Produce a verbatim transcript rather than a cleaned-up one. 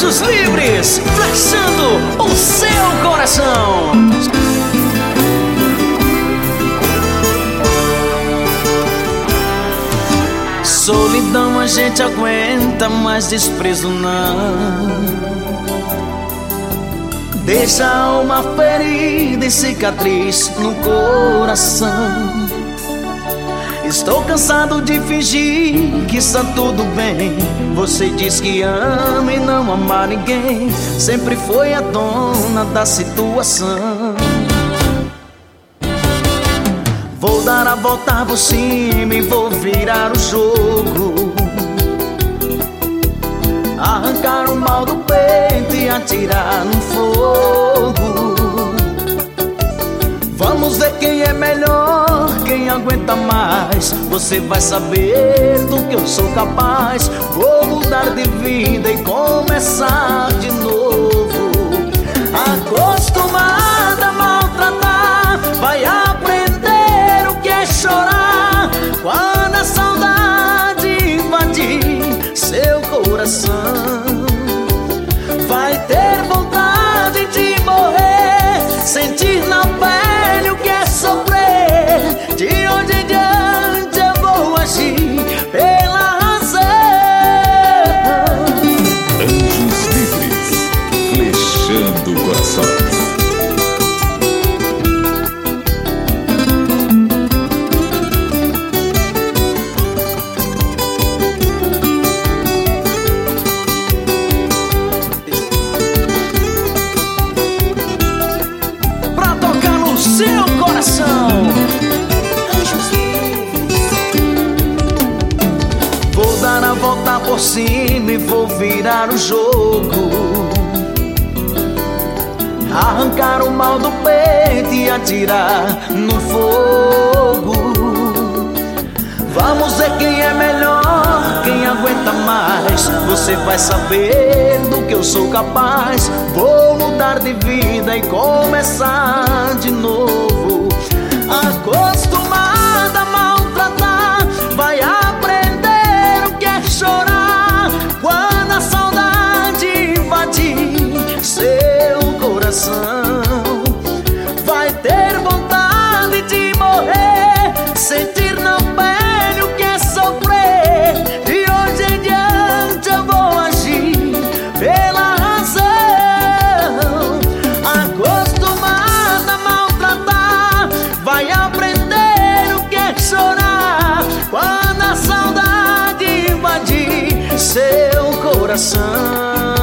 Anjos Livres, flechando o seu coração. Solidão a gente aguenta, mas desprezo não. Deixa a alma ferida e cicatriz no coração. Estou cansado de fingir que está tudo bem. Você diz que ama e não ama ninguém. Sempre foi a dona da situação. Vou dar a volta por cima e vou virar o jogo. Arrancar o mal do peito e atirar no fogo. Vamos ver quem é melhor, quem aguenta mais. Você vai saber do que eu sou capaz. Vou mudar de vida e começar de novo. Acostumada a maltratar, vai aprender o que é chorar. Quando a saudade invadir seu coração, vai ter vontade de morrer, sentir na pele o que é sofrer. De hoje em diante eu vou agir pela razão. Anjos Livres, flechando corações. Seu coração. Vou dar a volta por cima e vou virar o jogo. Arrancar o mal do peito e atirar no fogo. Vamos ver quem é melhor, quem aguenta mais. Você vai saber do que eu sou capaz. Vou mudar de vida e começar de novo. Acostumada a maltratar, vai aprender o que é chorar. Quando a saudade invadir seu coração, vai ter vontade de morrer, sentir na pele o que é sofrer. De hoje em diante eu vou agir pela razão. Acostumada a maltratar, vai aprender o que é chorar. Quando a saudade invadir seu coração.